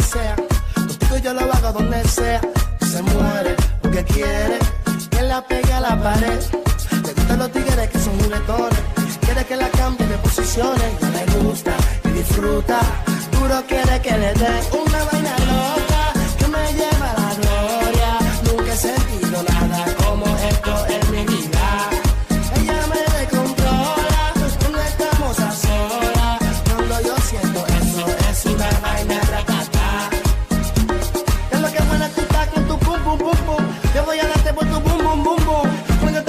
sea. Contigo yo lo hago donde sea. Se muere porque quiere que la pegue a la pared. Le gustan los tigres que son juguetones. Quiere que la cambie de posiciones. Ya le gusta y disfruta. Duro quiere que le dé una vaina loca que me lleva a la gloria. Nunca he sentido nada como esto en mi vida. Ella me descontrola cuando estamos a solas. Cuando yo siento